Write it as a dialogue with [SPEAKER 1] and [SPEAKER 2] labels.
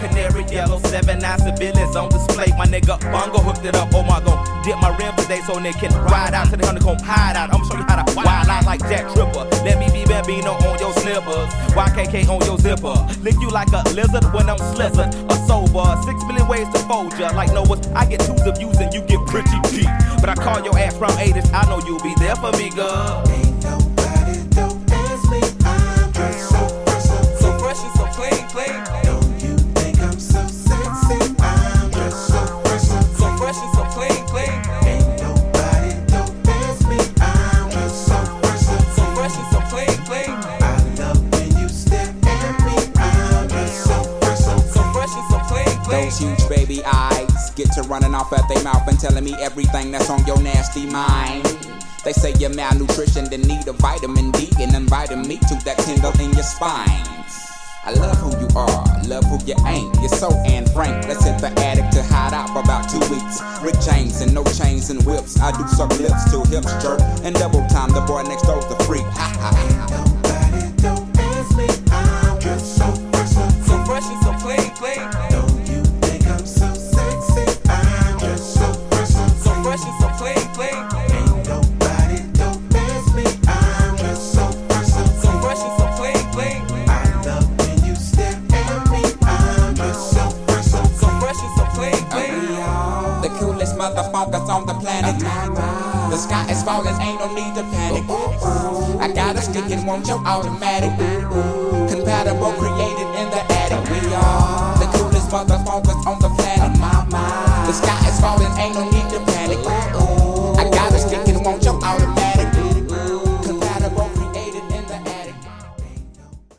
[SPEAKER 1] canary yellow, 7-9 civilians on display. My nigga Bongo hooked it up. Oh my god, dip my rim today so they can ride out to the honeycomb hideout. I'ma show you how to wild out like Jack Tripper. Let me be Bambino on your slippers, YKK on your zipper. Lick you like a lizard when I'm slizzard or sober. 6 million ways to fold ya. Like Noah, I get 2s of views and you get pretty deep. But I call your ass from 80s, I know you'll be there for me, girl.
[SPEAKER 2] Ain't nobody don't ask me. I'm just so fresh and so clean, clean. Don't you think I'm so sexy? I'm just so fresh and so clean, clean. Ain't nobody don't ask me. I'm just so fresh and so clean, clean. I love when you stare at me. I'm just so fresh and so clean, clean.
[SPEAKER 3] Those huge baby eyes get to running off at their mouth and telling me everything that's on your nasty mind. They say you're malnutrition, then need a vitamin D, and inviting me to that tingle in your spine. I love who you are, love who you ain't. You're so Anne Frank. Let's hit the attic to hide out for about 2 weeks. Rick James and no chains and whips. I do suck lips till hips jerk and double time. The boy next door's the freak. Ha ha.
[SPEAKER 2] Nobody don't ask me. I'm just so fresh and so clean, clean. Don't you think I'm so sexy? I'm just so fresh and so clean, clean. Ain't nobody don't ask me. I'm just so fresh and so clean, clean. I love when you stare at me. I'm just so fresh and so clean, clean.
[SPEAKER 3] The coolest motherfuckers on the planet. The sky is falling, ain't no need to panic. I got a stick and want your automatic. Compatible, created in the attic. We are the coolest motherfuckers on the planet. The sky is falling, ain't no